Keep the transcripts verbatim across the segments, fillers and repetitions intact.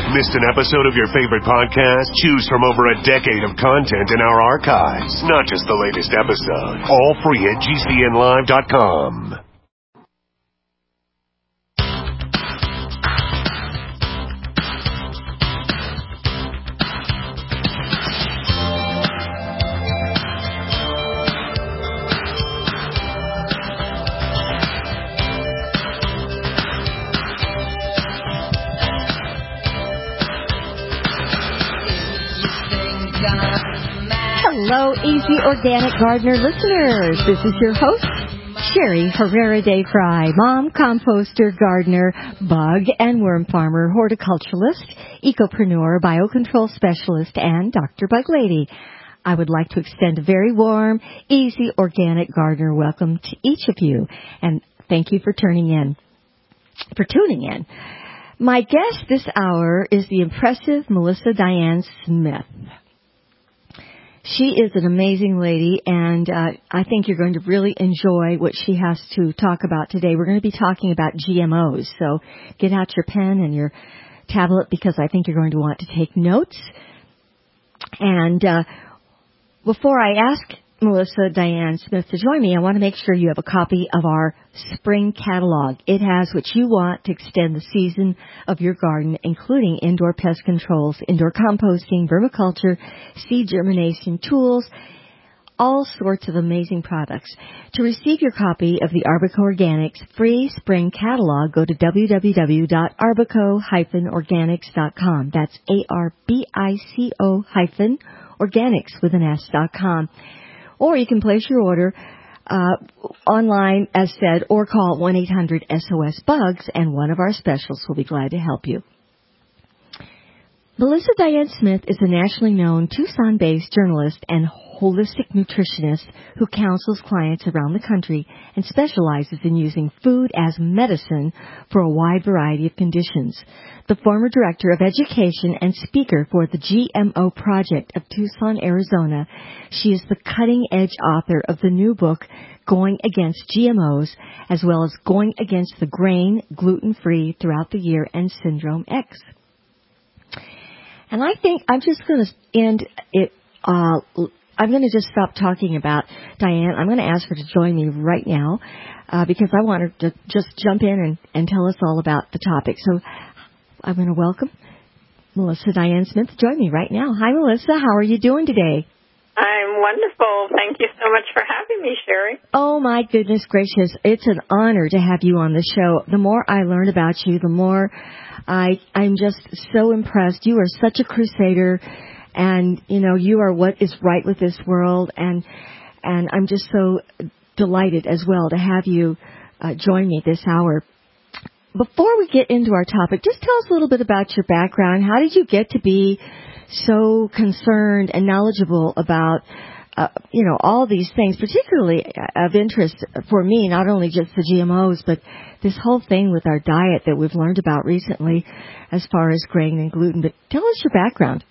Missed an episode of your favorite podcast? Choose from over a decade of content in our archives, not just the latest episode. All free at G C N live dot com. Hello, Easy Organic Gardener listeners. This is your host, Sherry Herrera de Fry, mom, composter, gardener, bug and worm farmer, horticulturalist, ecopreneur, biocontrol specialist, and Doctor Bug Lady. I would like to extend a very warm, Easy Organic Gardener welcome to each of you, and thank you for tuning in. For tuning in. My guest this hour is the impressive Melissa Diane Smith. She is an amazing lady, and uh, I think you're going to really enjoy what she has to talk about today. We're going to be talking about G M Os, so get out your pen and your tablet because I think you're going to want to take notes. And uh, before I ask Melissa Diane Smith to join me, I want to make sure you have a copy of our spring catalog. It has what you want to extend the season of your garden, including indoor pest controls, indoor composting, vermiculture, seed germination tools, all sorts of amazing products. To receive your copy of the Arbico Organics free spring catalog, go to w w w dot arbico dash organics dot com. That's A R B I C O hyphen organics with an S dot com. Or you can place your order uh, online, as said, or call one eight hundred S O S bugs, and one of our specialists will be glad to help you. Melissa Diane Smith is a nationally known Tucson-based journalist and holistic nutritionist who counsels clients around the country and specializes in using food as medicine for a wide variety of conditions. The former director of education and speaker for the G M O Project of Tucson, Arizona, she is the cutting-edge author of the new book, Going Against G M Os, as well as Going Against the Grain, Gluten-Free Throughout the Year, and Syndrome X. And I think I'm just going to end it, uh, I'm going to just stop talking about Diane. I'm going to ask her to join me right now uh, because I want her to just jump in and, and tell us all about the topic. So I'm going to welcome Melissa Diane Smith to join me right now. Hi, Melissa. How are you doing today? I'm wonderful. Thank you so much for having me, Sherry. Oh, my goodness gracious. It's an honor to have you on the show. The more I learn about you, the more I, I'm just so impressed. You are such a crusader, and, you know, you are what is right with this world, and and I'm just so delighted as well to have you uh, join me this hour. Before we get into our topic, just tell us a little bit about your background. How did you get to be so concerned and knowledgeable about, uh, you know, all these things, particularly of interest for me, not only just the G M Os, but this whole thing with our diet that we've learned about recently as far as grain and gluten. But tell us your background.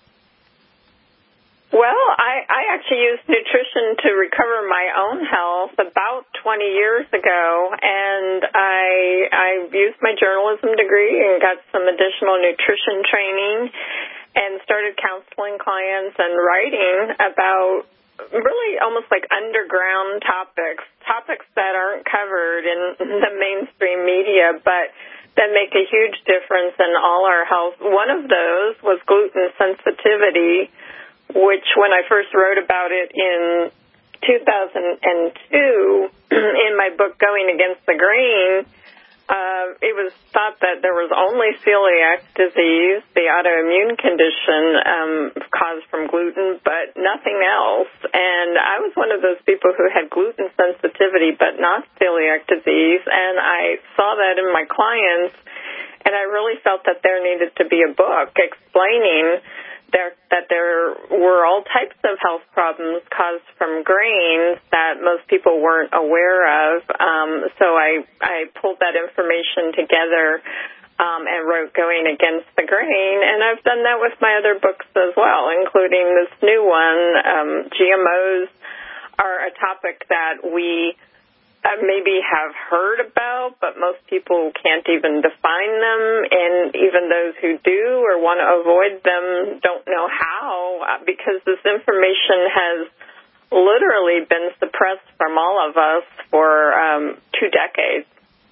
Well, I, I actually used nutrition to recover my own health about twenty years ago, and I I used my journalism degree and got some additional nutrition training and started counseling clients and writing about really almost like underground topics, topics that aren't covered in the mainstream media, but that make a huge difference in all our health. One of those was gluten sensitivity, which when I first wrote about it in two thousand two in my book Going Against the Grain, uh, it was thought that there was only celiac disease, the autoimmune condition um, caused from gluten, but nothing else. And I was one of those people who had gluten sensitivity but not celiac disease, and I saw that in my clients, and I really felt that there needed to be a book explaining There, that there were all types of health problems caused from grains that most people weren't aware of. Um, so I, I pulled that information together um, and wrote Going Against the Grain. And I've done that with my other books as well, including this new one. Um, G M Os are a topic that we uh, maybe have heard about, but most people can't even define them, and even those who do or want to avoid them don't know how, uh, because this information has literally been suppressed from all of us for um, two decades.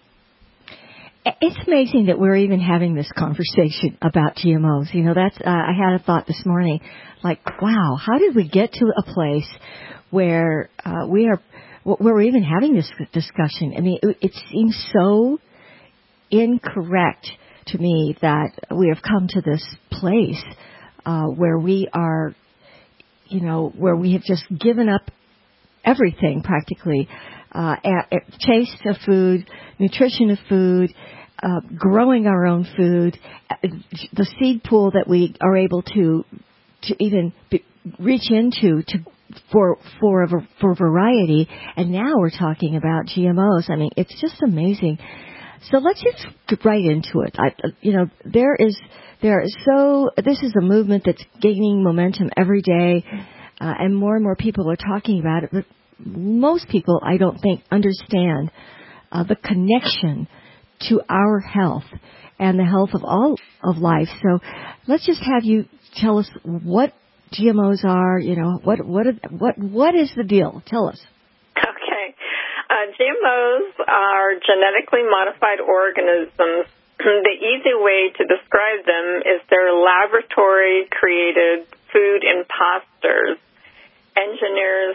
It's amazing that we're even having this conversation about G M Os. You know, that's uh, I had a thought this morning, like, wow, how did we get to a place where uh, we are, where we're even having this discussion? I mean, it, it seems so incorrect to me that we have come to this place uh, where we are, you know, where we have just given up everything practically, uh, at, at taste of food, nutrition of food, uh, growing our own food, the seed pool that we are able to to even be, reach into to for for a, for variety, and now we're talking about G M Os. I mean, it's just amazing. So let's just get right into it. I, you know, there is there is so this is a movement that's gaining momentum every day, uh, and more and more people are talking about it. But most people, I don't think, understand uh, the connection to our health and the health of all of life. So let's just have you tell us what G M Os are. You know, what what what what is the deal? Tell us. Okay, uh, G M Os are genetically modified organisms. The easy way to describe them is they're laboratory-created food imposters. Engineers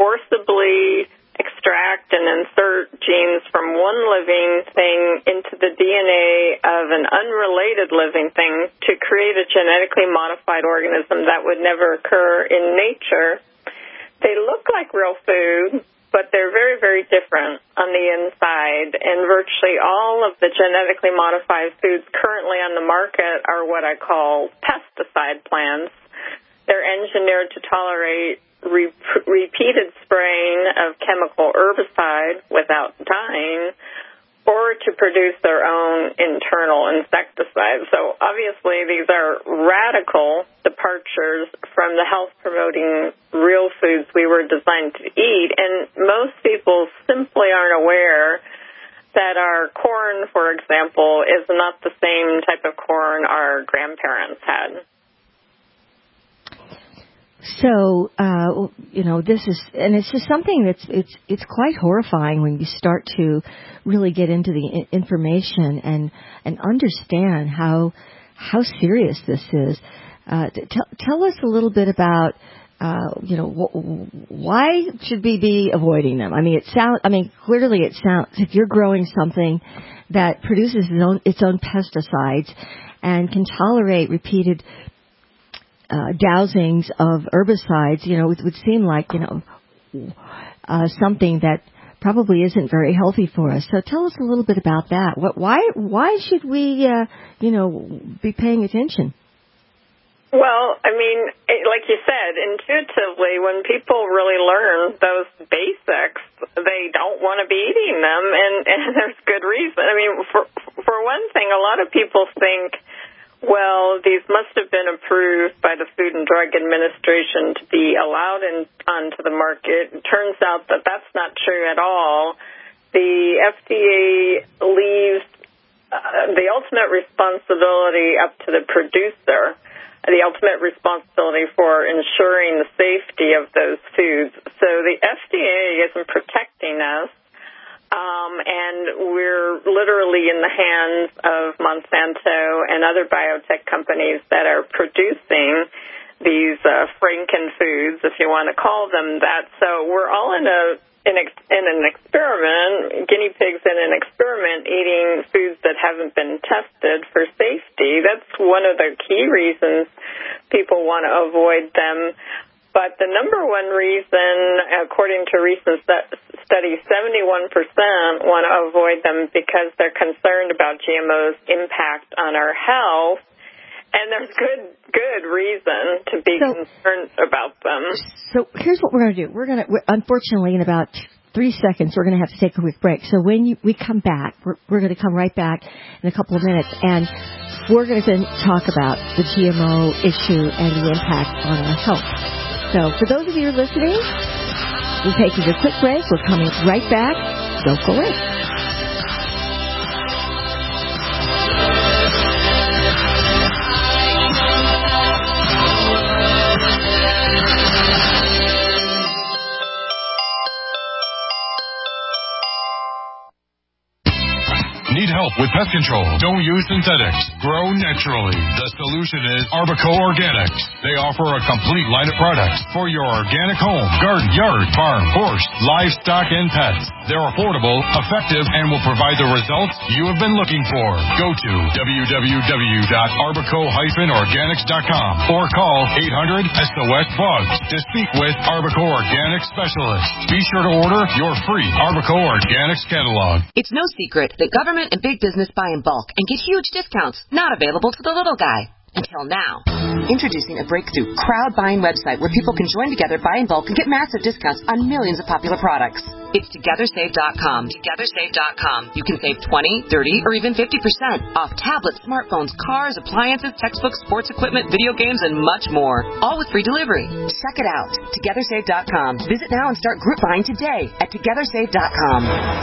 forcibly extract and insert genes from one living thing into the D N A of an unrelated living thing to create a genetically modified organism that would never occur in nature. They look like real food, but they're very, very different on the inside, and virtually all of the genetically modified foods currently on the market are what I call pesticide plants. They're engineered to tolerate Re- repeated spraying of chemical herbicide without dying, or to produce their own internal insecticide. So obviously these are radical departures from the health-promoting real foods we were designed to eat, and most people simply aren't aware that our corn, for example, is not the same type of corn our grandparents had. So, uh, you know, this is, and it's just something that's, it's, it's quite horrifying when you start to really get into the information and, and understand how, how serious this is. Uh, t- tell us a little bit about, uh, you know, wh- why should we be avoiding them? I mean, it sounds, I mean, clearly it sounds, if you're growing something that produces its own, its own pesticides and can tolerate repeated Uh, dousings of herbicides, you know, it would seem like, you know, uh, something that probably isn't very healthy for us. So tell us a little bit about that. What, why, why should we, uh, you know, be paying attention? Well, I mean, it, like you said, intuitively, when people really learn those basics, they don't want to be eating them, and, and there's good reason. I mean, for for one thing, a lot of people think, well, these must have been approved by the Food and Drug Administration to be allowed in, onto the market. It turns out that that's not true at all. The F D A leaves uh, the ultimate responsibility up to the producer, the ultimate responsibility for ensuring the safety of those foods. So the F D A isn't protecting us. Um, and we're literally in the hands of Monsanto and other biotech companies that are producing these uh, frankenfoods, if you want to call them that. So we're all in a in, ex, in an experiment, guinea pigs in an experiment, eating foods that haven't been tested for safety. That's one of the key reasons people want to avoid them. But the number one reason, according to recent studies, seventy-one percent want to avoid them because they're concerned about G M Os' impact on our health. And there's good good reason to be so, concerned about them. So here's what we're going to do. We're going to, unfortunately, in about three seconds, we're going to have to take a quick break. So when you, we come back, we're, we're going to come right back in a couple of minutes, and we're going to talk about the G M O issue and the impact on our health. So for those of you who are listening, we're taking a quick break. We're coming right back. So go away. Need help with pest control? Don't use synthetics. Grow naturally. The solution is Arbico Organics. They offer a complete line of products for your organic home, garden, yard, farm, horse, livestock, and pets. They're affordable, effective, and will provide the results you have been looking for. Go to w w w dot arbico dash organics dot com or call eight hundred S O S Bugs to speak with Arbico Organics specialist. Be sure to order your free Arbico Organics catalog. It's no secret that government and big business buy in bulk and get huge discounts not available to the little guy. Until now. Introducing a breakthrough crowd buying website where people can join together, buy in bulk, and get massive discounts on millions of popular products. It's together save dot com. together save dot com. You can save twenty, thirty, or even fifty percent off tablets, smartphones, cars, appliances, textbooks, sports equipment, video games, and much more. All with free delivery. Check it out. together save dot com. Visit now and start group buying today at together save dot com.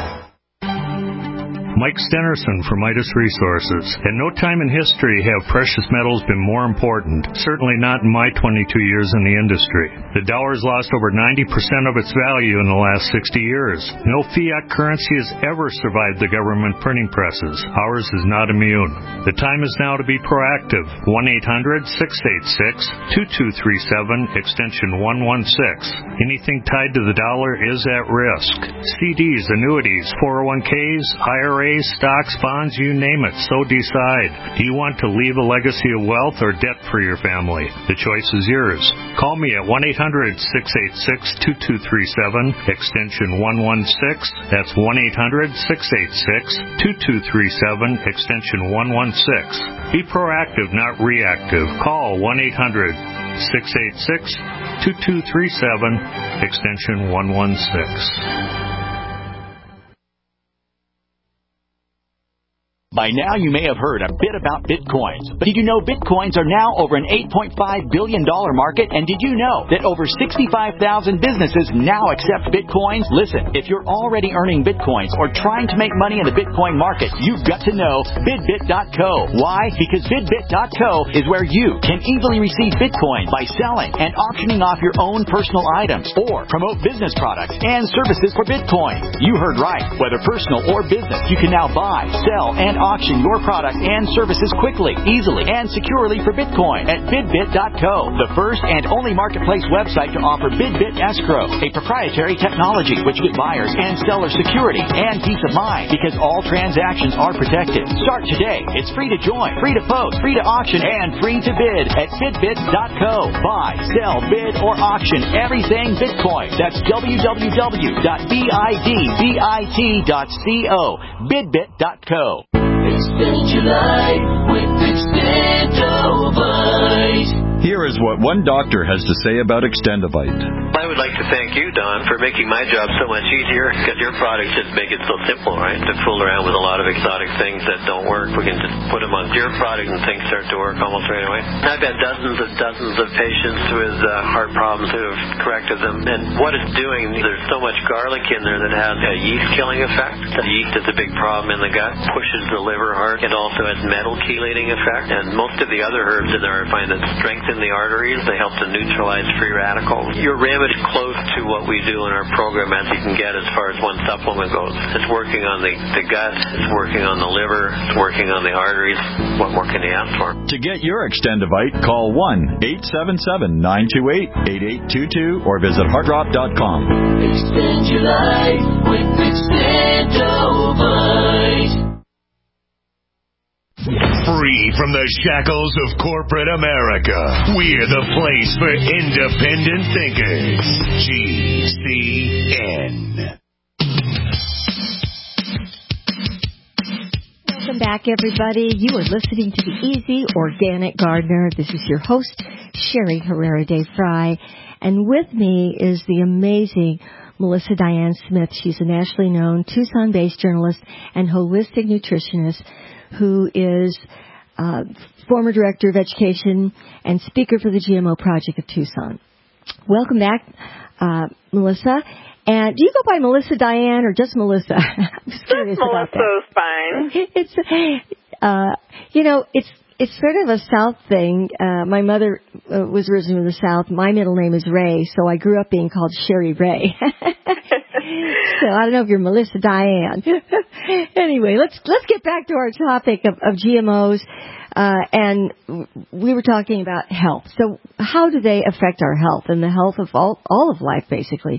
Mike Stenerson from Midas Resources. At no time in history have precious metals been more important, certainly not in my twenty-two years in the industry. The dollar's lost over ninety percent of its value in the last sixty years. No fiat currency has ever survived the government printing presses. Ours is not immune. The time is now to be proactive. one eight hundred six eight six two two three seven, extension one one six. Anything tied to the dollar is at risk. C Ds, annuities, four oh one Ks, I R As, stocks, bonds, you name it, so decide. Do you want to leave a legacy of wealth or debt for your family? The choice is yours. Call me at one eight hundred six eight six two two three seven, extension one one six. That's one eight hundred six eight six two two three seven, extension one one six. Be proactive, not reactive. Call one eight hundred six eight six two two three seven, extension one one six. By now, you may have heard a bit about Bitcoins. But did you know Bitcoins are now over an eight point five billion dollars market? And did you know that over sixty-five thousand businesses now accept Bitcoins? Listen, if you're already earning Bitcoins or trying to make money in the Bitcoin market, you've got to know Bidbit dot co. Why? Because Bidbit dot co is where you can easily receive Bitcoin by selling and auctioning off your own personal items or promote business products and services for Bitcoin. You heard right. Whether personal or business, you can now buy, sell, and auction your product and services quickly, easily, and securely for Bitcoin at Bidbit dot co, the first and only marketplace website to offer Bidbit Escrow, a proprietary technology which gives buyers and sellers security and peace of mind because all transactions are protected. Start today. It's free to join, free to post, free to auction, and free to bid at Bidbit dot co. Buy, sell, bid, or auction everything Bitcoin. That's w w w dot bidbit dot co. Bidbit dot co. Extend your life with Extendovite. Here is what one doctor has to say about Extendovite. I would like to thank you, Don, for making my job so much easier, because your products just make it so simple, right? To fool around with a lot of exotic things that don't work, we can just put them on your product and things start to work almost right away. I've had dozens and dozens of patients with uh, heart problems who have corrected them, and what it's doing, there's so much garlic in there that has a yeast-killing effect. The yeast is a big problem in the gut, pushes the liver hard. It also has metal chelating effect, and most of the other herbs in there I find that strengthen the arteries. They help to neutralize free radicals. Your remedy close to what we do in our program as you can get as far as one supplement goes. It's working on the, the gut, it's working on the liver, it's working on the arteries. What more can you ask for? To get your Extendovite, call one eight seven seven nine two eight eight eight two two or visit heartdrop dot com. Extend your life with Extendovite. Free from the shackles of corporate America, we're the place for independent thinkers. G C N. Welcome back, everybody. You are listening to The Easy Organic Gardener. This is your host, Sherry Herrera de Fry. And with me is the amazing Melissa Diane Smith. She's a nationally known Tucson-based journalist and holistic nutritionist who is uh, former director of education and speaker for the G M O Project of Tucson. Welcome back, uh, Melissa. And do you go by Melissa Diane or just Melissa? I'm just curious about that. Melissa's fine. It's, uh, you know, it's it's sort of a South thing. Uh, my mother uh, was originally from the South. My middle name is Ray, so I grew up being called Sherry Ray. So I don't know if you're Melissa Diane. Anyway, let's let's get back to our topic of, of G M Os. Uh, and we were talking about health. So how do they affect our health and the health of all, all of life, basically?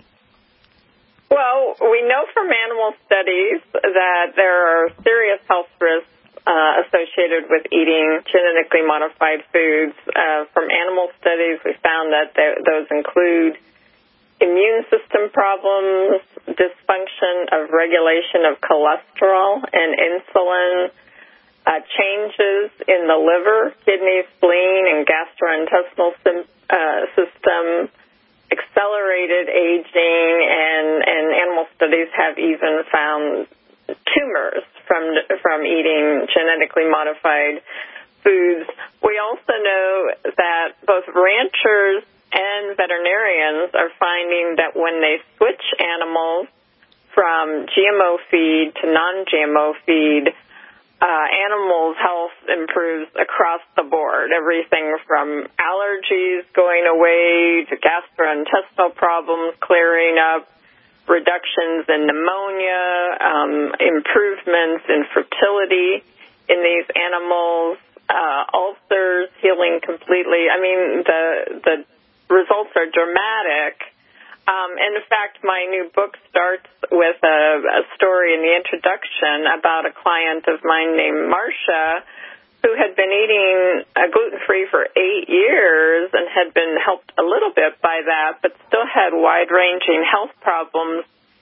Well, we know from animal studies that there are serious health risks uh, associated with eating genetically modified foods. Uh, from animal studies, we found that th- those include immune system problems, dysfunction of regulation of cholesterol and insulin, Uh, changes in the liver, kidney, spleen, and gastrointestinal sim- uh, system, accelerated aging, and, and animal studies have even found tumors from from eating genetically modified foods. We also know that both ranchers and veterinarians are finding that when they switch animals from G M O feed to non-G M O feed, Uh, animals' health improves across the board, everything from allergies going away to gastrointestinal problems clearing up, reductions in pneumonia, um, improvements in fertility in these animals, uh, ulcers healing completely. I mean, the the results are dramatic. Um, and in fact, my new book starts with a, a story in the introduction about a client of mine named Marcia, who had been eating uh, gluten-free for eight years and had been helped a little bit by that, but still had wide-ranging health problems.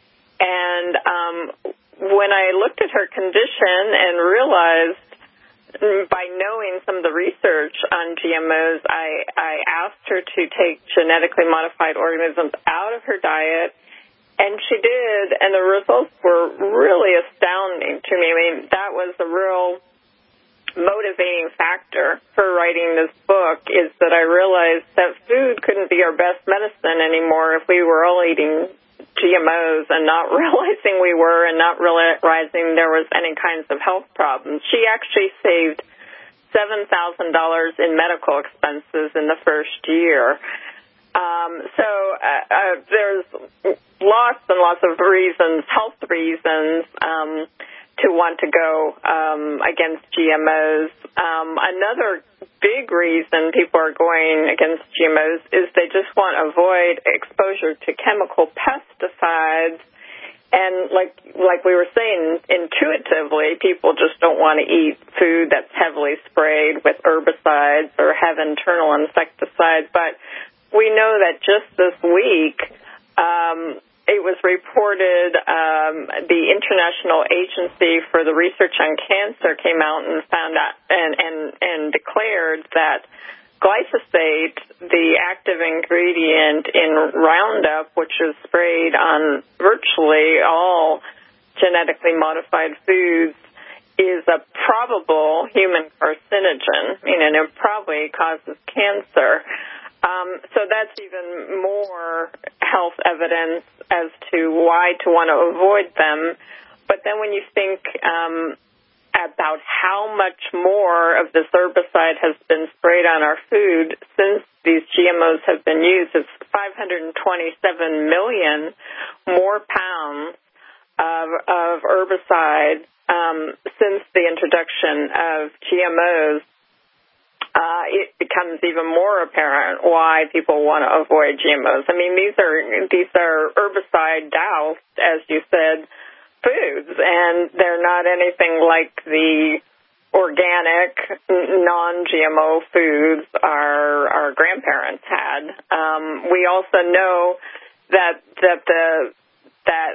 And um, when I looked at her condition and realized, by knowing some of the research on G M Os, I, I asked her to take genetically modified organisms out of her diet, and she did, and the results were really astounding to me. I mean, that was a real motivating factor for writing this book, is that I realized that food couldn't be our best medicine anymore if we were all eating G M Os and not realizing we were and not realizing there was any kinds of health problems. She actually saved seven thousand dollars in medical expenses in the first year. Um, so uh, uh, there's lots and lots of reasons, health reasons, um, to want to go um, against G M Os. Um, another big reason people are going against G M Os is they just want to avoid exposure to chemical pesticides. And like like we were saying, intuitively, people just don't want to eat food that's heavily sprayed with herbicides or have internal insecticides. But we know that just this week, um, it was reported um, the International Agency for the Research on Cancer came out and found out and, and, and declared that glyphosate, the active ingredient in Roundup, which is sprayed on virtually all genetically modified foods, is a probable human carcinogen, you know, and it probably causes cancer. Um, so that's even more health evidence as to why to want to avoid them. But then when you think um, about how much more of this herbicide has been sprayed on our food since these G M Os have been used, it's five hundred twenty-seven million more pounds of, of herbicide um, since the introduction of G M Os. Uh, it becomes even more apparent why people want to avoid G M Os. I mean, these are these are herbicide doused, as you said, foods, and they're not anything like the organic, non-G M O foods our our grandparents had. Um, we also know that that the that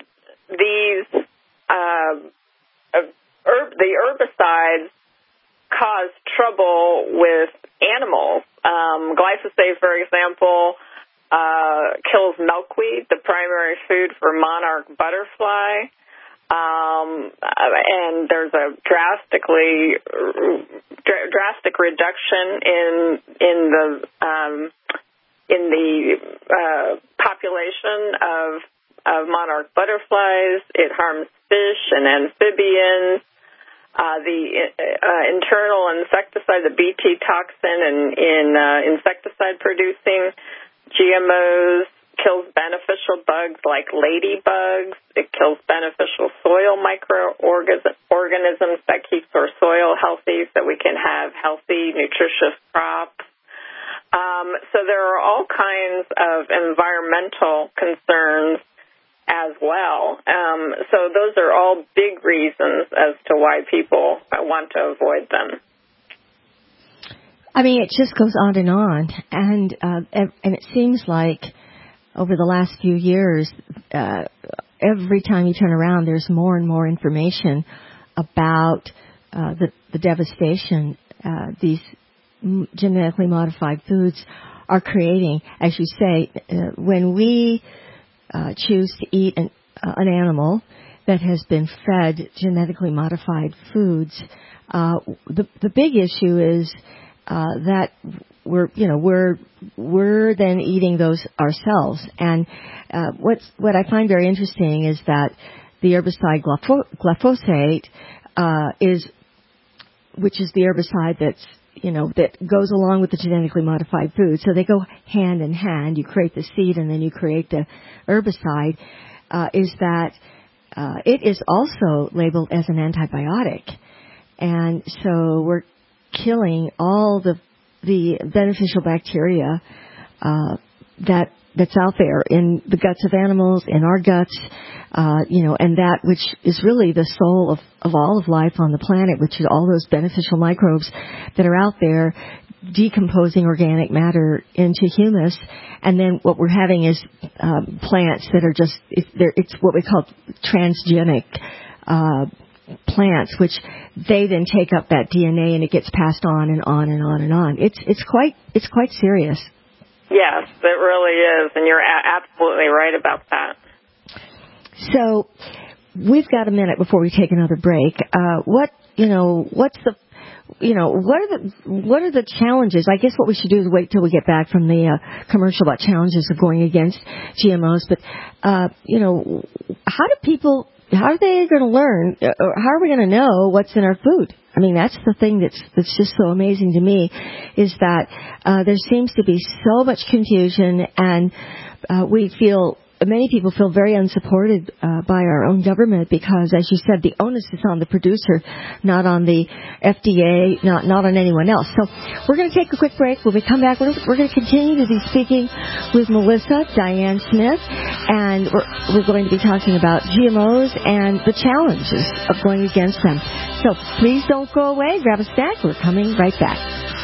these uh, herb, the herbicides cause trouble with animals. Um, glyphosate, for example, uh, kills milkweed, the primary food for monarch butterfly. Um, and there's a drastically dr- drastic reduction in in the um, in the uh, population of of monarch butterflies. It harms fish and amphibians. Uh, the uh, internal insecticide, the B T toxin in, in uh, insecticide-producing G M Os, kills beneficial bugs like ladybugs. It kills beneficial soil microorganisms that keeps our soil healthy so we can have healthy, nutritious crops. Um, so there are all kinds of environmental concerns as well. Um, so those are all big reasons as to why people want to avoid them. I mean, it just goes on and on. And, uh, and it seems like over the last few years, uh, every time you turn around, there's more and more information about uh, the, the devastation uh, these genetically modified foods are creating. As you say, uh, when we uh, choose to eat an, uh, an animal that has been fed genetically modified foods, uh, the the big issue is uh, that we're you know we're we're then eating those ourselves. And uh, what's what I find very interesting is that the herbicide glyphosate uh, is, which is the herbicide that's you know, that goes along with the genetically modified food. So they go hand in hand. You create the seed and then you create the herbicide, uh, is that uh, it is also labeled as an antibiotic. And so we're killing all the the beneficial bacteria uh, that that's out there in the guts of animals, in our guts, uh, you know, and that which is really the soul of, of all of life on the planet, which is all those beneficial microbes that are out there decomposing organic matter into humus. And then what we're having is um, plants that are just, it's, it's what we call transgenic uh, plants, which they then take up that D N A and it gets passed on and on and on and on. It's it's quite it's quite serious. Yes, it really is, and you're a- absolutely right about that. So we've got a minute before we take another break. Uh, what you know? What's the you know? What are the what are the challenges? I guess what we should do is wait till we get back from the uh, commercial about challenges of going against G M Os. But uh, you know, how do people? How are they going to learn? Or how are we going to know what's in our food? I mean, that's the thing that's that's just so amazing to me, is that uh, there seems to be so much confusion, and uh, we feel. Many people feel very unsupported uh, by our own government because, as you said, the onus is on the producer, not on the F D A, not not on anyone else. So we're going to take a quick break. When we come back, we're, we're going to continue to be speaking with Melissa Diane Smith, and we're, we're going to be talking about G M Os and the challenges of going against them. So please don't go away. Grab a snack. We're coming right back.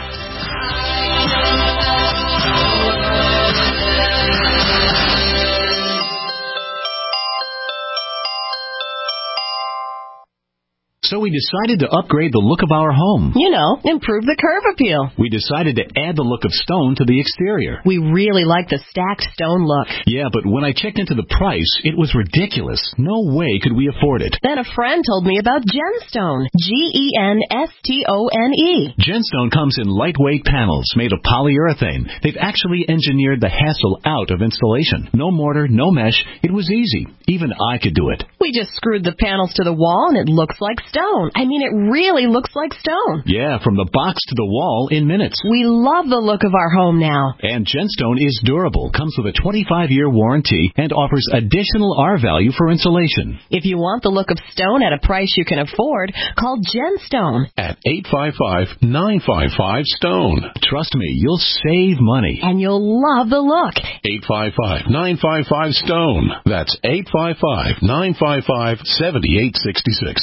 So we decided to upgrade the look of our home. You know, improve the curb appeal. We decided to add the look of stone to the exterior. We really like the stacked stone look. Yeah, but when I checked into the price, it was ridiculous. No way could we afford it. Then a friend told me about Genstone. G E N S T O N E. Genstone comes in lightweight panels made of polyurethane. They've actually engineered the hassle out of installation. No mortar, no mesh. It was easy. Even I could do it. We just screwed the panels to the wall and it looks like stone. Stone. I mean, it really looks like stone. Yeah, from the box to the wall in minutes. We love the look of our home now. And Genstone is durable, comes with a twenty-five year warranty, and offers additional R value for insulation. If you want the look of stone at a price you can afford, call Genstone at eight five five, nine five five, STONE. Trust me, you'll save money. And you'll love the look. eight five five, nine five five, STONE. That's eight five five, nine five five, seven eight six six.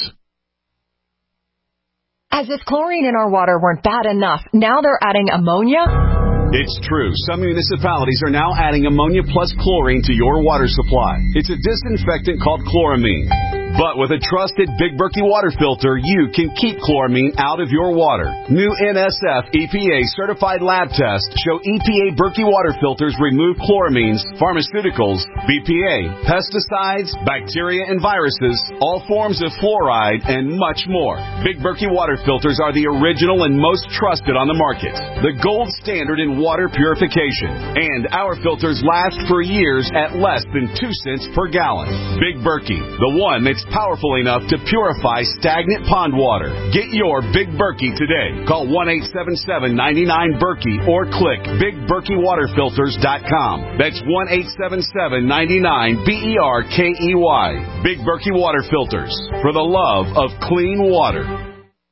As if chlorine in our water weren't bad enough, now they're adding ammonia? It's true. Some municipalities are now adding ammonia plus chlorine to your water supply. It's a disinfectant called chloramine. But with a trusted Big Berkey water filter, you can keep chloramine out of your water. New N S F E P A certified lab tests show E P A Berkey water filters remove chloramines, pharmaceuticals, B P A, pesticides, bacteria and viruses, all forms of fluoride, and much more. Big Berkey water filters are the original and most trusted on the market. The gold standard in water purification. And our filters last for years at less than two cents per gallon. Big Berkey, the one that's powerful enough to purify stagnant pond water. Get your Big Berkey today. Call one eight seven seven, nine nine, Berkey or click big berkey water filters dot com. That's one eight seven seven, nine nine, B E R K E Y. Big Berkey Water Filters, for the love of clean water.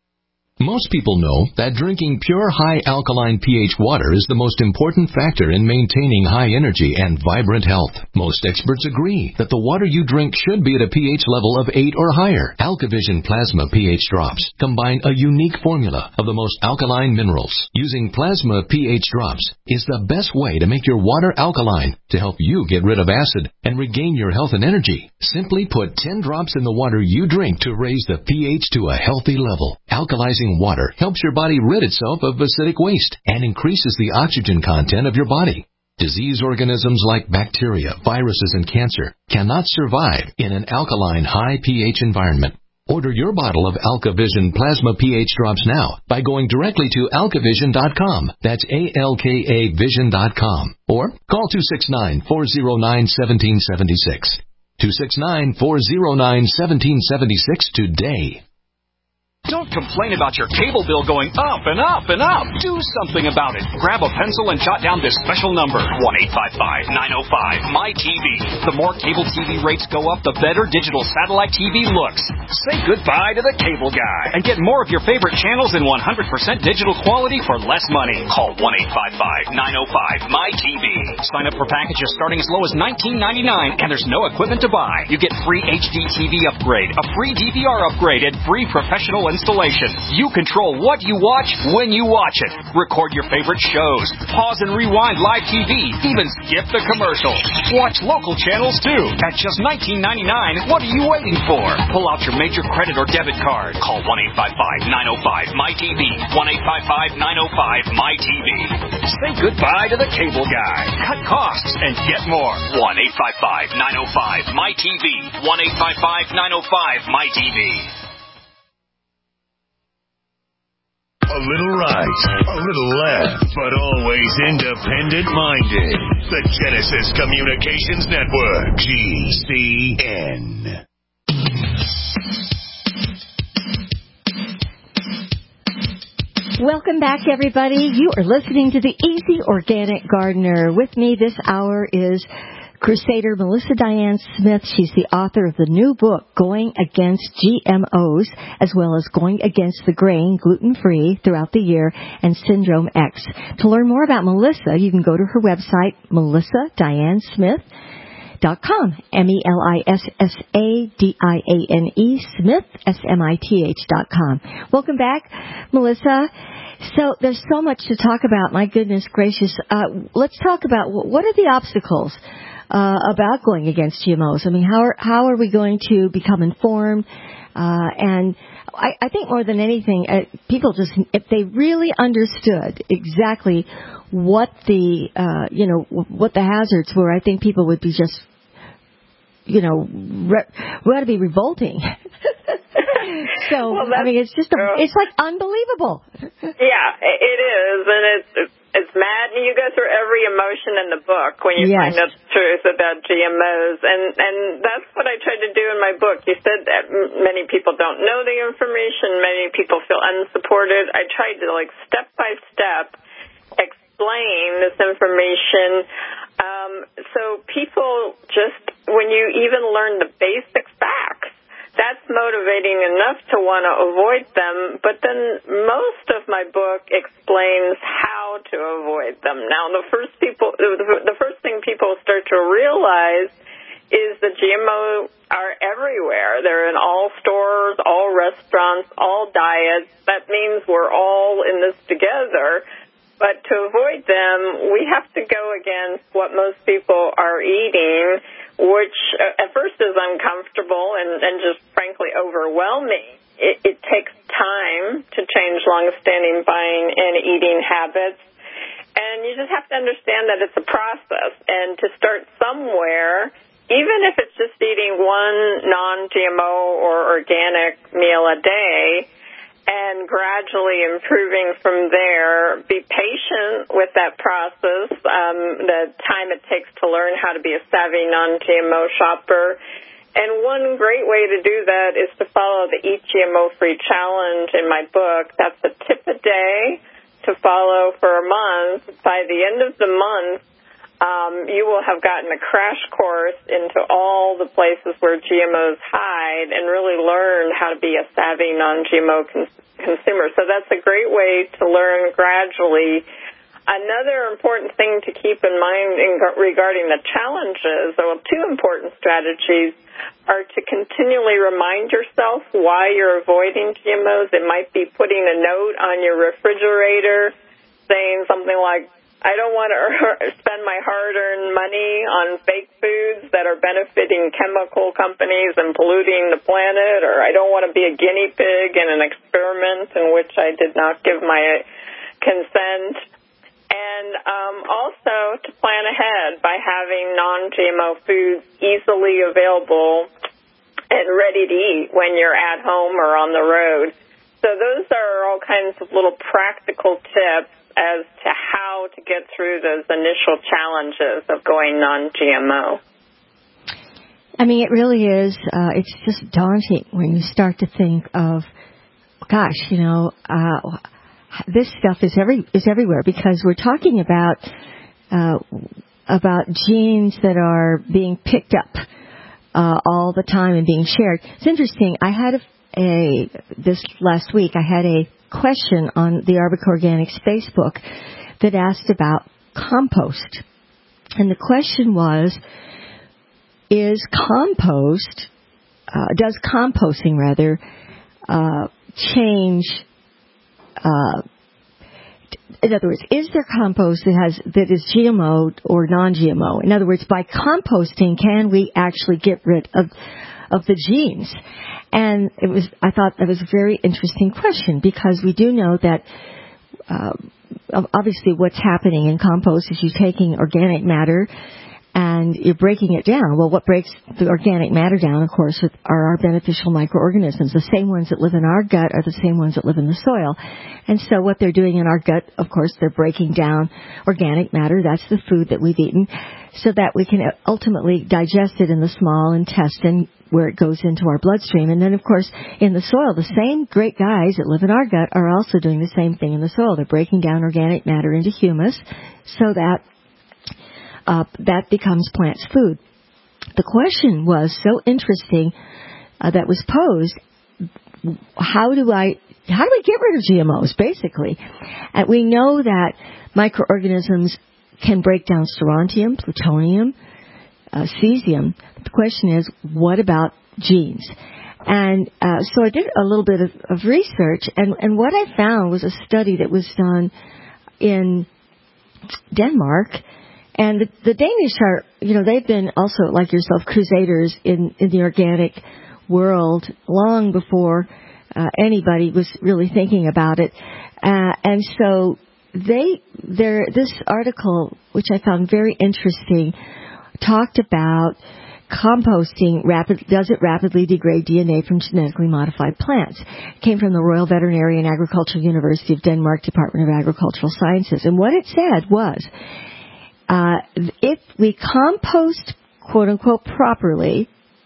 Most people know that drinking pure high alkaline pH water is the most important factor in maintaining high energy and vibrant health. Most experts agree that the water you drink should be at a pH level of eight or higher. AlkaVision Plasma pH drops combine a unique formula of the most alkaline minerals. Using Plasma pH drops is the best way to make your water alkaline to help you get rid of acid and regain your health and energy. Simply put ten drops in the water you drink to raise the pH to a healthy level. Alkalizing water helps your body rid itself of acidic waste and increases the oxygen content of your body. Disease organisms like bacteria, viruses, and cancer cannot survive in an alkaline high pH environment. Order your bottle of AlkaVision Plasma pH drops now by going directly to alka vision dot com. That's A L K A vision dot com. Or call two six nine, four zero nine, one seven seven six. two six nine, four zero nine, one seven seven six today. Don't complain about your cable bill going up and up and up. Do something about it. Grab a pencil and jot down this special number, one eight five five, nine oh five, M Y T V. The more cable T V rates go up, the better digital satellite T V looks. Say goodbye to the cable guy and get more of your favorite channels in one hundred percent digital quality for less money. Call one eight five five, nine oh five, M Y T V. Sign up for packages starting as low as nineteen ninety-nine, and there's no equipment to buy. You get free H D T V upgrade, a free D V R upgrade, and free professional installation. You control what you watch when you watch it. Record your favorite shows. Pause and rewind live T V. Even skip the commercials. Watch local channels too. At just nineteen ninety-nine, what are you waiting for? Pull out your major credit or debit card. Call one eight five five, nine oh five, M Y T V. one eight five five, nine oh five, M Y T V. Say goodbye to the cable guy. Cut costs and get more. one eight five five, nine oh five, M Y T V. one eight five five, nine oh five, M Y T V. A little right, a little left, but always independent-minded. The Genesis Communications Network, G C N. Welcome back, everybody. You are listening to the Easy Organic Gardener. With me this hour is Crusader Melissa Diane Smith. She's the author of the new book, Going Against G M Os, as well as Going Against the Grain, Gluten-Free Throughout the Year, and Syndrome X. To learn more about Melissa, you can go to her website, melissa diane smith dot com, M E L I S S A D I A N E, Smith, S M I T H dot com. Welcome back, Melissa. So there's so much to talk about. My goodness gracious. Uh, let's talk about what are the obstacles Uh, about going against G M Os. I mean, how are how are we going to become informed? Uh, and I, I think more than anything, uh, people just, if they really understood exactly what the uh, you know what the hazards were, I think people would be just, you know, re- we ought to be revolting. So well, I mean, it's just a, it's like unbelievable. Yeah, it is, and it's. it's It's maddening. You go through every emotion in the book when you yes. find out the truth about G M Os, and and that's what I tried to do in my book. You said that many people don't know the information, many people feel unsupported. I tried to, like, step by step explain this information, um, so people just, when you even learn the basic facts, that's motivating enough to want to avoid them. But then most of my book explains how to avoid them. Now, the first people, the first thing people start to realize is that G M O are everywhere. They're in all stores, all restaurants, all diets. That means we're all in this together. But to avoid them, we have to go against what most people are eating, which at first is uncomfortable and, and just frankly overwhelming. It, it takes time to change long-standing buying and eating habits. And you just have to understand that it's a process. And to start somewhere, even if it's just eating one non-G M O or organic meal a day, and gradually improving from there, be patient with that process, um, the time it takes to learn how to be a savvy non-G M O shopper. And one great way to do that is to follow the Eat G M O-Free Challenge in my book. That's a tip a day to follow for a month. By the end of the month, um, you will have gotten a crash course into all the places where G M Os hide and really learn how to be a savvy non-G M O cons- consumer. So that's a great way to learn gradually. Another important thing to keep in mind in, regarding the challenges, or two important strategies, are to continually remind yourself why you're avoiding G M Os. It might be putting a note on your refrigerator saying something like, I don't want to spend my hard-earned money on fake foods that are benefiting chemical companies and polluting the planet, or I don't want to be a guinea pig in an experiment in which I did not give my consent. And um, also to plan ahead by having non-G M O foods easily available and ready to eat when you're at home or on the road. So those are all kinds of little practical tips as to how to get through those initial challenges of going non-G M O. I mean, it really is, uh, it's just daunting when you start to think of, gosh, you know, uh, this stuff is every is everywhere, because we're talking about uh, about genes that are being picked up uh, all the time and being shared. It's interesting. I had a, a this last week. I had a question on the Arbica Organics Facebook that asked about compost, and the question was: Is compost uh, does composting rather uh, change? Uh, in other words, is there compost that has that is G M O or non-G M O? In other words, by composting, can we actually get rid of of the genes? And it was, I thought that was a very interesting question, because we do know that uh, obviously what's happening in compost is you're taking organic matter and you're breaking it down. Well, what breaks the organic matter down, of course, are our beneficial microorganisms. The same ones that live in our gut are the same ones that live in the soil. And so what they're doing in our gut, of course, they're breaking down organic matter. That's the food that we've eaten, so that we can ultimately digest it in the small intestine where it goes into our bloodstream. And then, of course, in the soil, the same great guys that live in our gut are also doing the same thing in the soil. They're breaking down organic matter into humus so that Uh, that becomes plants' food. The question was so interesting uh, that was posed: How do I, how do I get rid of G M Os? Basically, and we know that microorganisms can break down strontium, plutonium, uh, cesium. The question is, what about genes? And uh, so I did a little bit of, of research, and, and what I found was a study that was done in Denmark. And the, the Danish are, you know, they've been also, like yourself, crusaders in, in the organic world long before uh, anybody was really thinking about it. Uh, and so they, their, this article, which I found very interesting, talked about composting rapid, does it rapidly degrade D N A from genetically modified plants? It came from the Royal Veterinary and Agricultural University of Denmark, Department of Agricultural Sciences. And what it said was, Uh, if we compost, quote unquote, properly,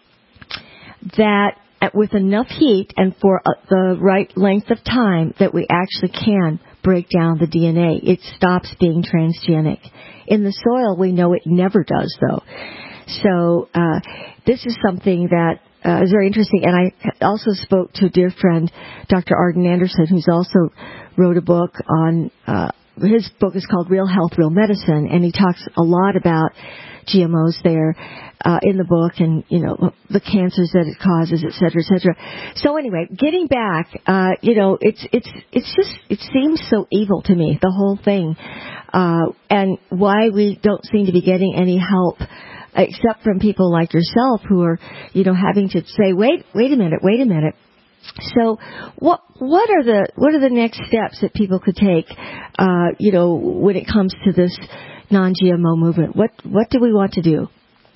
that with enough heat and for uh, the right length of time, that we actually can break down the D N A. It stops being transgenic. In the soil, we know it never does, though. So uh, this is something that uh, is very interesting. And I also spoke to a dear friend, Doctor Arden Anderson, who's also wrote a book on uh, his book is called Real Health, Real Medicine, and he talks a lot about G M Os there uh, in the book, and you know the cancers that it causes, et cetera, et cetera. So anyway, getting back, uh, you know, it's it's it's just it seems so evil to me, the whole thing, uh, and why we don't seem to be getting any help, except from people like yourself who are, you know, having to say, wait, wait a minute, wait a minute. So, what what are the what are the next steps that people could take, uh, you know, when it comes to this non-G M O movement? What what do we want to do?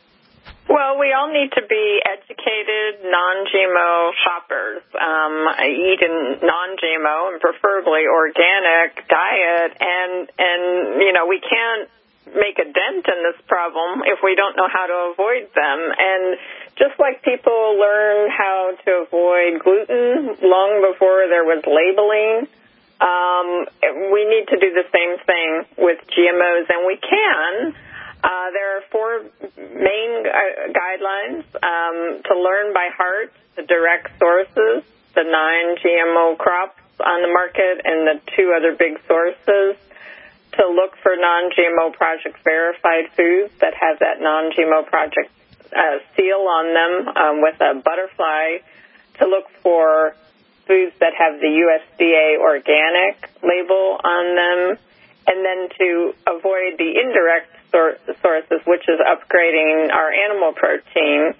Well, we all need to be educated non-G M O shoppers, um, eat a non-G M O and preferably organic diet, and and you know we can't make a dent in this problem if we don't know how to avoid them. And just like people learned how to avoid gluten long before there was labeling, um, we need to do the same thing with G M Os, and we can. Uh, there are four main uh, guidelines um, to learn by heart: the direct sources, the nine G M O crops on the market, and the two other big sources. To look for non-G M O Project verified foods that have that non-G M O Project uh, seal on them um, with a butterfly. To look for foods that have the U S D A organic label on them, and then to avoid the indirect sor- sources, which is upgrading our animal protein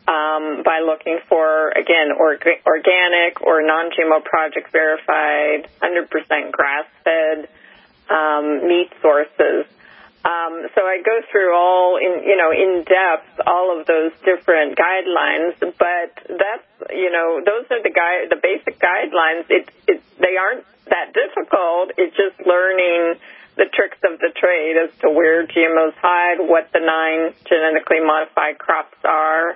um, by looking for, again, orga- organic or non-G M O Project verified, one hundred percent grass-fed um, meat sources. Um, so I go through all in, you know, in depth, all of those different guidelines, but that's, you know, those are the guide, the basic guidelines. It, it, they aren't that difficult. It's just learning the tricks of the trade as to where G M Os hide, what the nine genetically modified crops are.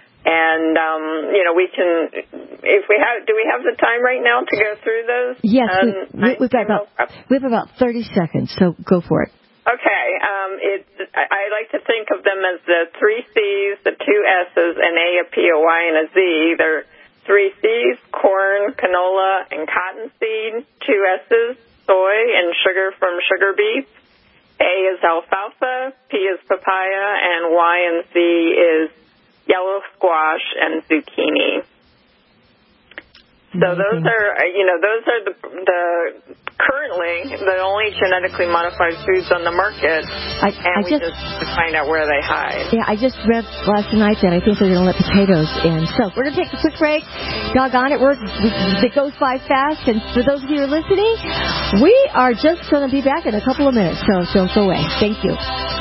And, um, you know, we can, if we have, do we have the time right now to go through those? Yes, um, we, we've got about, we have about thirty seconds, so go for it. Okay, um, it's, I, I like to think of them as the three C's, the two S's, an A, a P, a Y, and a Z. They're three C's, corn, canola, and cottonseed. Two S's, soy and sugar from sugar beet. A is alfalfa, P is papaya, and Y and Z is yellow squash and zucchini. So those are, you know, those are the, the currently the only genetically modified foods on the market, I, and I we just, just find out where they hide. Yeah, I just read last night that I think they're going to let potatoes in. So we're going to take a quick break. Doggone it, we're, it goes by fast. And for those of you who are listening, we are just going to be back in a couple of minutes. So don't go away. Thank you.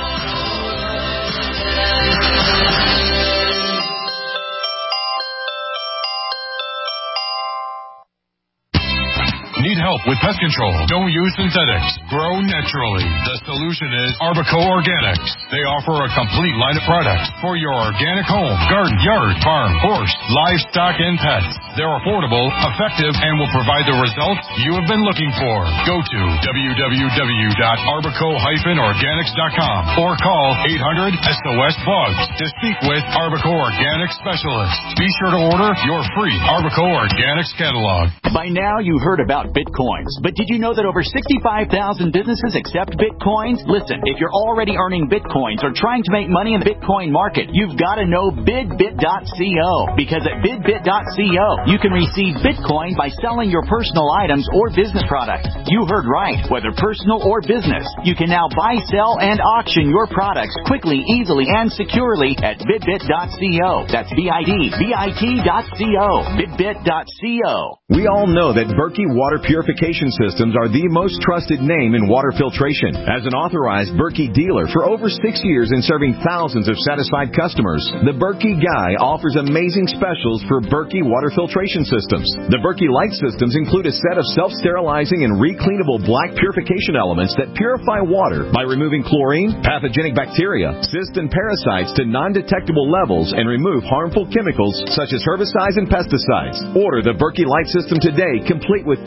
Need help with pest control? Don't use synthetics. Grow naturally. The solution is Arbico Organics. They offer a complete line of products for your organic home, garden, yard, farm, horse, livestock, and pets. They're affordable, effective, and will provide the results you have been looking for. Go to w w w dot arbico dash organics dot com or call eight hundred S O S bugs to speak with Arbico Organics specialists. Be sure to order your free Arbico Organics catalog. By now, you've heard about Bitcoins, but did you know that over sixty-five thousand businesses accept Bitcoins? Listen, if you're already earning Bitcoins or trying to make money in the Bitcoin market, you've got to know bidbit dot co, because at bidbit dot co, you can receive Bitcoin by selling your personal items or business products. You heard right. Whether personal or business, you can now buy, sell, and auction your products quickly, easily, and securely at bidbit dot co. That's B I D B I T dot co. bidbit dot co. We all know that Berkey Water Purification Systems are the most trusted name in water filtration. As an authorized Berkey dealer for over six years and serving thousands of satisfied customers, the Berkey Guy offers amazing specials for Berkey Water Filtration Systems. The Berkey Light Systems include a set of self-sterilizing and recleanable black purification elements that purify water by removing chlorine, pathogenic bacteria, cysts, and parasites to non-detectable levels and remove harmful chemicals such as herbicides and pesticides. Order the Berkey Light System today, complete with two black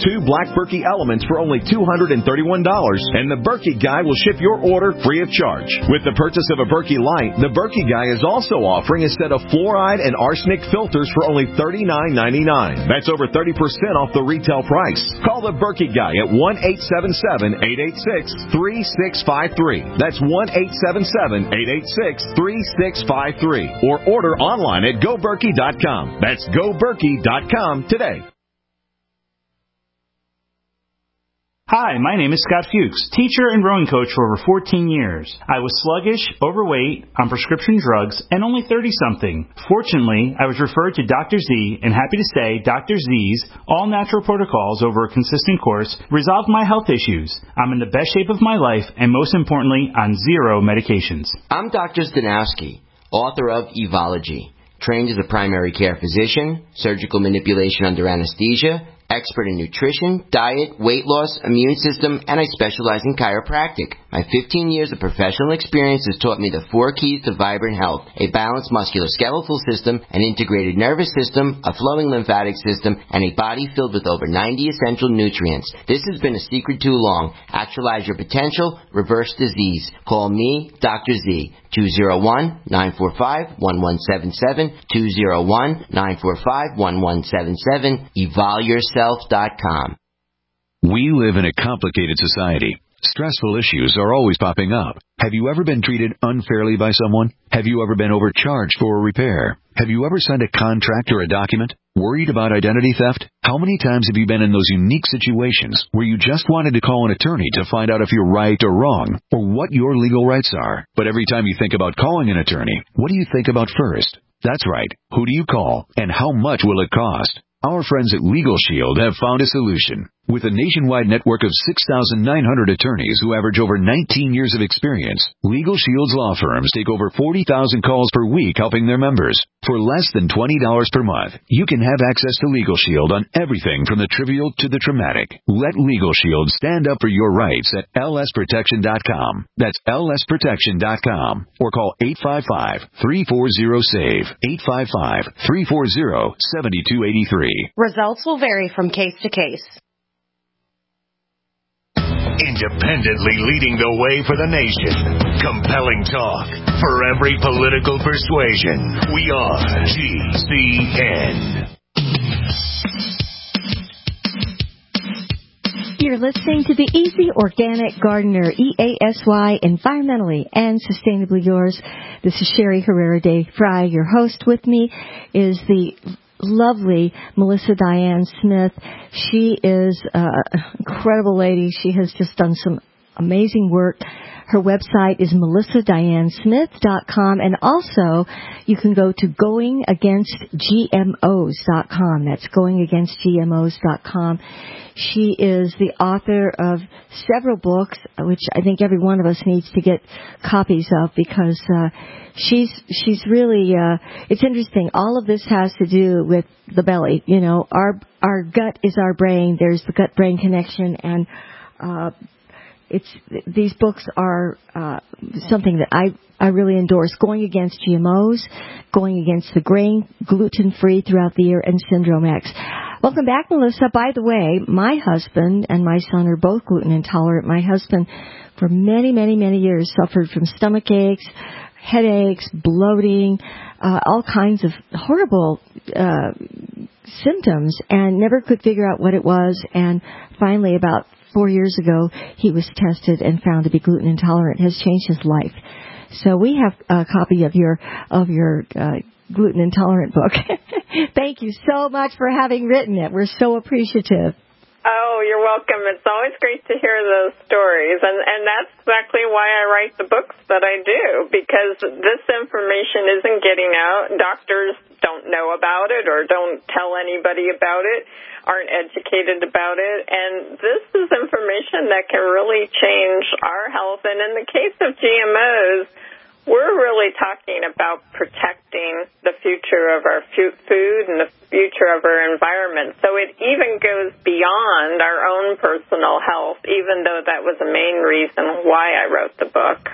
pack Berkey Elements for only two hundred thirty-one dollars, and the Berkey Guy will ship your order free of charge. With the purchase of a Berkey Light, the Berkey Guy is also offering a set of fluoride and arsenic filters for only thirty-nine ninety-nine. That's over thirty percent off the retail price. Call the Berkey Guy at one eight seven seven, eight eight six, three six five three. That's one eight seven seven, eight eight six, three six five three. Or order online at go berkey dot com. That's go berkey dot com today. Hi, my name is Scott Fuchs, teacher and rowing coach for over fourteen years. I was sluggish, overweight, on prescription drugs, and only thirty-something. Fortunately, I was referred to Doctor Z, and happy to say Doctor Z's all-natural protocols over a consistent course resolved my health issues. I'm in the best shape of my life, and most importantly, on zero medications. I'm Doctor Stanowski, author of Evology, trained as a primary care physician, surgical manipulation under anesthesia, expert in nutrition, diet, weight loss, immune system, and I specialize in chiropractic. My fifteen years of professional experience has taught me the four keys to vibrant health: a balanced musculoskeletal system, an integrated nervous system, a flowing lymphatic system, and a body filled with over ninety essential nutrients. This has been a secret too long. Actualize your potential, reverse disease. Call me, Doctor Z, two oh one, nine four five, one one seven seven, two oh one, nine four five, one one seven seven, evol yourself dot com. We live in a complicated society. Stressful issues are always popping up. Have you ever been treated unfairly by someone? Have you ever been overcharged for a repair? Have you ever signed a contract or a document? Worried about identity theft? How many times have you been in those unique situations where you just wanted to call an attorney to find out if you're right or wrong, or what your legal rights are? But every time you think about calling an attorney, what do you think about first? That's right. Who do you call, and how much will it cost? Our friends at Legal Shield have found a solution. With a nationwide network of six thousand nine hundred attorneys who average over nineteen years of experience, Legal Shield's law firms take over forty thousand calls per week helping their members. For less than twenty dollars per month, you can have access to Legal Shield on everything from the trivial to the traumatic. Let Legal Shield stand up for your rights at L S protection dot com. That's L S protection dot com. Or call eight five five, three four zero, SAVE, eight five five, three four zero, seven two eight three. Results will vary from case to case. Independently leading the way for the nation. Compelling talk for every political persuasion. We are G C N. You're listening to the Easy Organic Gardener, E A S Y, environmentally and sustainably yours. This is Sherry Herrera de Fry, your host. With me is the lovely Melissa Diane Smith. She is an incredible lady. She has just done some amazing work. Her website is melissa diane smith dot com, and also you can go to going against G M Os dot com. That's going against G M Os dot com. She is the author of several books, which I think every one of us needs to get copies of, because uh, she's she's really uh, it's interesting. All of this has to do with the belly. You know, our our gut is our brain. There's the gut-brain connection, and uh, it's these books are uh, something that I I really endorse. Going Against G M Os, Going Against the Grain, Gluten-Free Throughout the Year, and Syndrome X. Welcome back, Melissa. By the way, my husband and my son are both gluten intolerant. My husband, for many, many, many years, suffered from stomach aches, headaches, bloating, uh, all kinds of horrible uh, symptoms, and never could figure out what it was. And finally, about four years ago, he was tested and found to be gluten intolerant. It has changed his life. So we have a copy of your of your uh, gluten intolerant book. Thank you so much for having written it. We're so appreciative. Oh, you're welcome. It's always great to hear those stories, and and that's exactly why I write the books that I do, because this information isn't getting out. Doctors don't know about it or don't tell anybody about it, aren't educated about it, and this is information that can really change our health. And in the case of G M Os, we're really talking about protecting the future of our food and the future of our environment. So it even goes beyond our own personal health, even though that was the main reason why I wrote the book.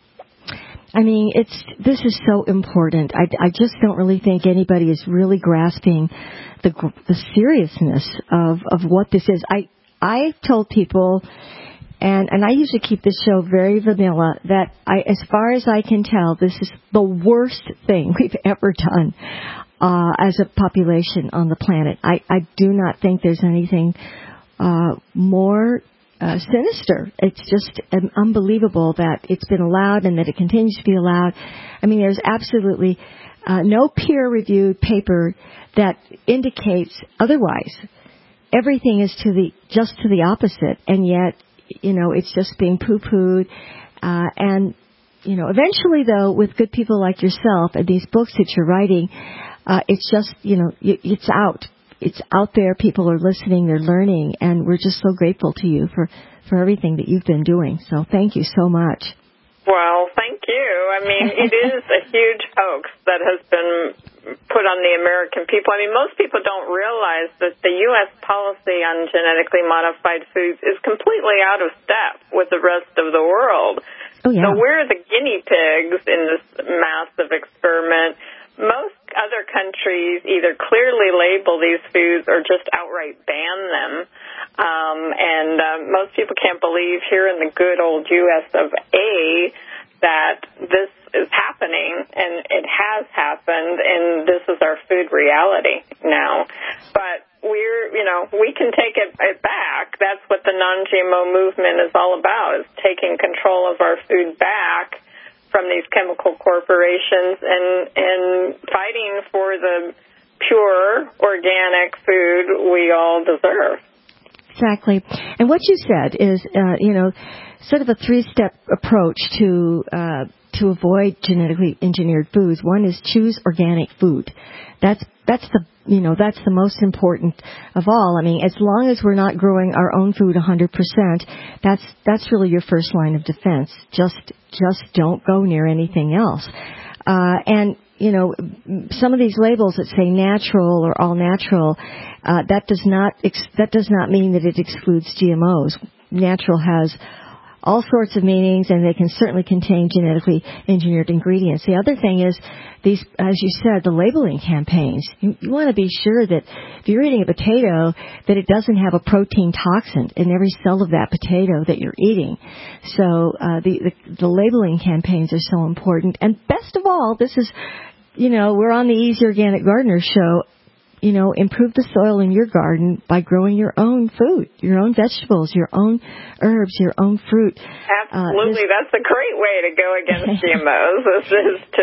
I mean, it's this is so important. I, I just don't really think anybody is really grasping the the seriousness of, of what this is. I I told people, and, and I usually keep this show very vanilla, that I, as far as I can tell, this is the worst thing we've ever done uh, as a population on the planet. I, I do not think there's anything uh, more uh, sinister. It's just um, unbelievable that it's been allowed and that it continues to be allowed. I mean, there's absolutely uh, no peer-reviewed paper that indicates otherwise. Everything is to the just to the opposite, and yet, you know, it's just being poo-pooed. Uh, and, you know, eventually, though, with good people like yourself and these books that you're writing, uh, it's just, you know, it's out. It's out there. People are listening. They're learning. And we're just so grateful to you for, for everything that you've been doing. So thank you so much. Well, thank you. I mean, it is a huge hoax that has been put on the American people. I mean, most people don't realize that the U S policy on genetically modified foods is completely out of step with the rest of the world. Oh, yeah. So we're the guinea pigs in this massive experiment. Most other countries either clearly label these foods or just outright ban them. Um, and uh, most people can't believe here in the good old U S of A that this is happening, and it has happened, and this is our food reality now. But we're, you know, we can take it, it back. That's what the non G M O movement is all about, is taking control of our food back from these chemical corporations and, and fighting for the pure, organic food we all deserve. Exactly. And what you said is, uh, you know, sort of a three-step approach to uh, to avoid genetically engineered foods. One is choose organic food. That's that's the you know that's the most important of all. I mean, as long as we're not growing our own food one hundred percent, that's that's really your first line of defense. Just just don't go near anything else. Uh, and you know, some of these labels that say natural or all natural, uh, that does not ex- that does not mean that it excludes G M Os. Natural has all sorts of meanings, and they can certainly contain genetically engineered ingredients. The other thing is these, as you said, the labeling campaigns. You, you want to be sure that if you're eating a potato, that it doesn't have a protein toxin in every cell of that potato that you're eating. So uh, the, the the labeling campaigns are so important. And best of all, this is, you know, we're on the Easy Organic Gardener show. You know, improve the soil in your garden by growing your own food, your own vegetables, your own herbs, your own fruit. Absolutely. Uh, That's a great way to go against G M Os, is, is to,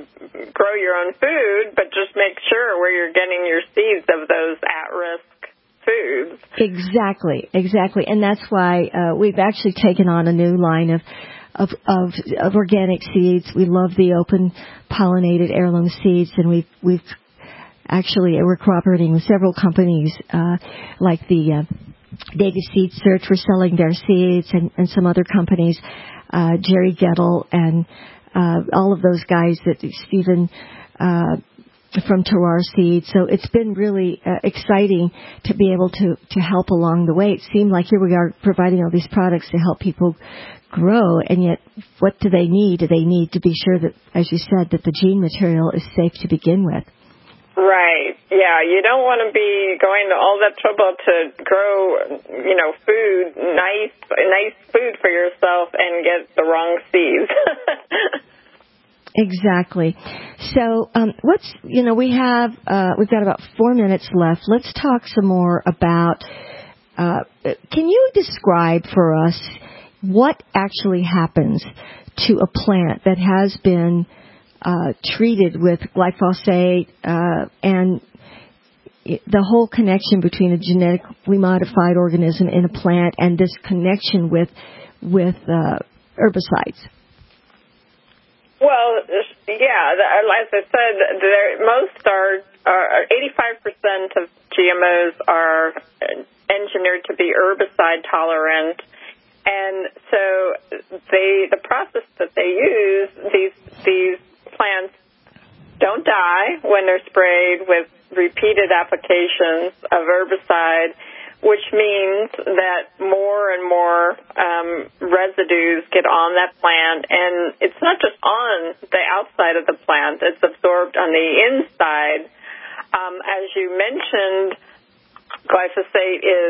to grow your own food, but just make sure where you're getting your seeds of those at-risk foods. Exactly, exactly. And that's why uh, we've actually taken on a new line of Of, of of organic seeds. We love the open pollinated heirloom seeds, and we've we've actually we're cooperating with several companies uh, like the uh, Native Seed Search. We're selling their seeds, and, and some other companies, uh, Jerry Gettle and uh, all of those guys that Stephen uh, from Terroir Seeds. So it's been really uh, exciting to be able to to help along the way. It seemed like here we are providing all these products to help people grow, and yet what do they need? Do they need to be sure that, as you said, that the gene material is safe to begin with? Right. Yeah, you don't want to be going to all that trouble to grow, you know, food, nice, nice food for yourself and get the wrong seeds. Exactly. So, um, what's, you know, we have, uh, we've got about four minutes left. Let's talk some more about, uh, can you describe for us what actually happens to a plant that has been uh, treated with glyphosate uh, and the whole connection between a genetically modified organism in a plant and this connection with with uh, herbicides? Well, yeah, as I said, there, most are, are eighty-five percent of G M Os are engineered to be herbicide tolerant. And so they, the process that they use, these these plants don't die when they're sprayed with repeated applications of herbicide, which means that more and more um, residues get on that plant. And it's not just on the outside of the plant, it's absorbed on the inside. Um, as you mentioned, glyphosate is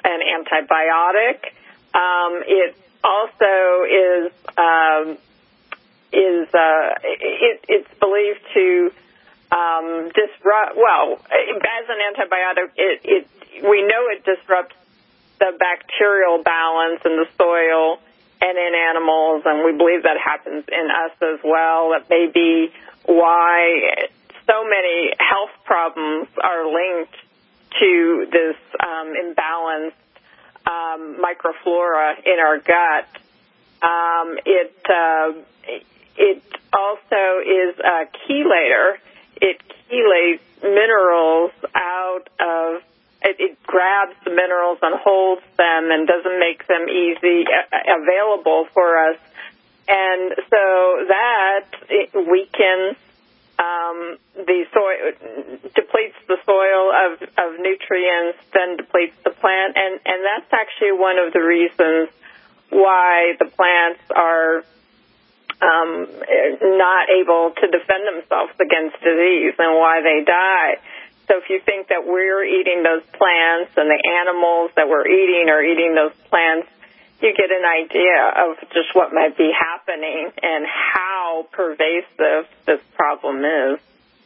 an antibiotic. Um, it also is um, is uh, it, it's believed to um, disrupt. Well, as an antibiotic, it, it we know it disrupts the bacterial balance in the soil and in animals, and we believe that happens in us as well. That may be why so many health problems are linked to this um, imbalanced um, microflora in our gut. Um, it uh, it also is a chelator. It chelates minerals out of It, it grabs the minerals and holds them and doesn't make them easy uh, available for us. And so that it weakens um, the soil, depletes the soil of, of nutrients, then depletes the plant. And, and that's actually one of the reasons why the plants are um, not able to defend themselves against disease and why they die. So if you think that we're eating those plants and the animals that we're eating are eating those plants, you get an idea of just what might be happening and how pervasive this problem is.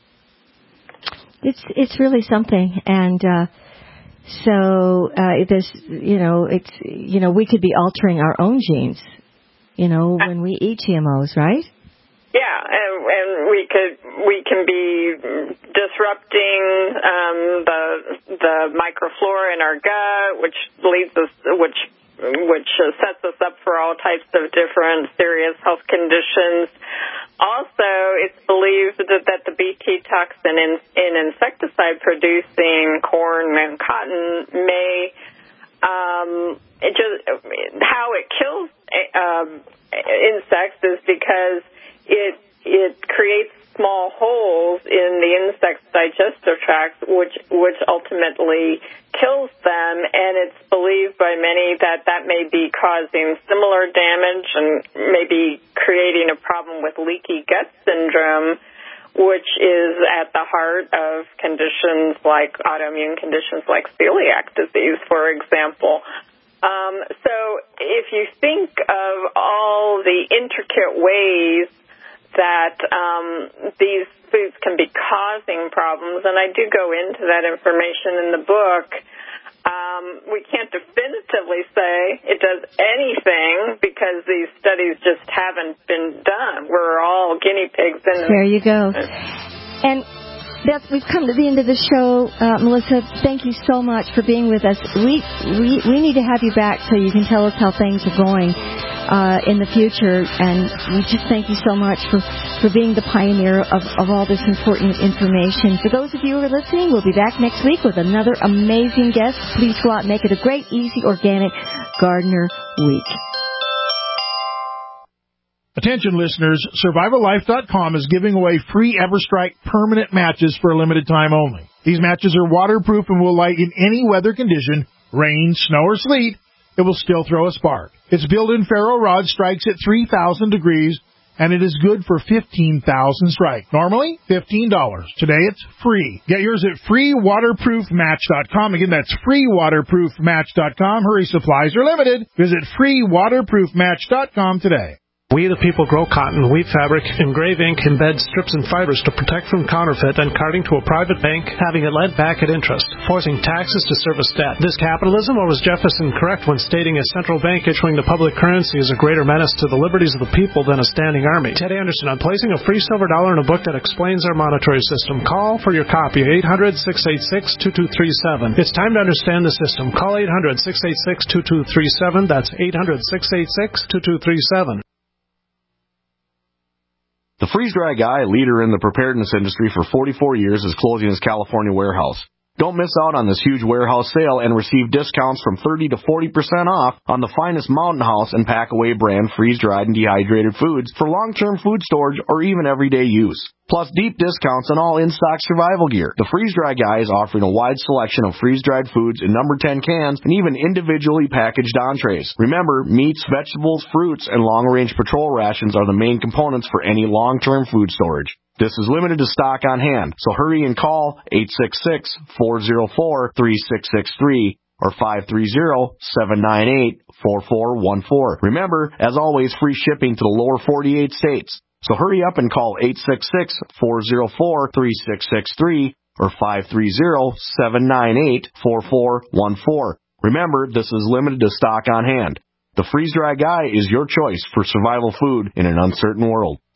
It's it's really something, and uh, so uh, this you know it's you know we could be altering our own genes, you know, when we eat G M Os, right? Yeah, and, and we could we can be disrupting um, the the microflora in our gut, which leads us which which sets us up for all types of different serious health conditions. Also, it's believed that, that the B T toxin in, in insecticide-producing corn and cotton may um, it just how it kills um, insects is because It it creates small holes in the insect's digestive tract, which which ultimately kills them. And it's believed by many that that may be causing similar damage and maybe creating a problem with leaky gut syndrome, which is at the heart of conditions like autoimmune conditions like celiac disease, for example. Um, so if you think of all the intricate ways that um, these foods can be causing problems, and I do go into that information in the book. Um, we can't definitively say it does anything because these studies just haven't been done. We're all guinea pigs. In there you go. And Beth, we've come to the end of the show. Uh, Melissa, thank you so much for being with us. We, we, we need to have you back so you can tell us how things are going Uh, in the future, and we just thank you so much for, for being the pioneer of, of all this important information. For those of you who are listening, we'll be back next week with another amazing guest. Please go out and make it a great, easy, organic Gardener Week. Attention listeners, Survival Life dot com is giving away free EverStrike permanent matches for a limited time only. These matches are waterproof and will light in any weather condition, rain, snow, or sleet. It will still throw a spark. Its built-in ferro rod strikes at three thousand degrees, and it is good for fifteen thousand strike. Normally, fifteen dollars. Today, it's free. Get yours at free waterproof match dot com. Again, that's free waterproof match dot com. Hurry, supplies are limited. Visit free waterproof match dot com today. We the people grow cotton, weave fabric, engrave ink, embed strips and fibers to protect from counterfeit and carting to a private bank, having it lent back at interest, forcing taxes to service debt. This capitalism, or was Jefferson correct when stating a central bank issuing the public currency is a greater menace to the liberties of the people than a standing army? Ted Anderson on placing a free silver dollar in a book that explains our monetary system. Call for your copy, eight hundred, six eight six, two two three seven. It's time to understand the system. Call eight hundred, six eight six, two two three seven. That's eight hundred, six eight six, two two three seven. The Freeze-Dry Guy, a leader in the preparedness industry for forty-four years, is closing his California warehouse. Don't miss out on this huge warehouse sale and receive discounts from thirty to forty percent off on the finest Mountain House and Packaway brand freeze-dried and dehydrated foods for long-term food storage or even everyday use. Plus deep discounts on all in-stock survival gear. The Freeze-Dry Guy is offering a wide selection of freeze-dried foods in number ten cans and even individually packaged entrees. Remember, meats, vegetables, fruits, and long-range patrol rations are the main components for any long-term food storage. This is limited to stock on hand, so hurry and call eight six six, four zero four, three six six three. or five three zero, seven nine eight, four four one four. Remember, as always, free shipping to the lower forty-eight states. So hurry up and call eight six six, four zero four, three six six three or five three zero, seven nine eight, four four one four. Remember, this is limited to stock on hand. The Freeze Dry Guy is your choice for survival food in an uncertain world.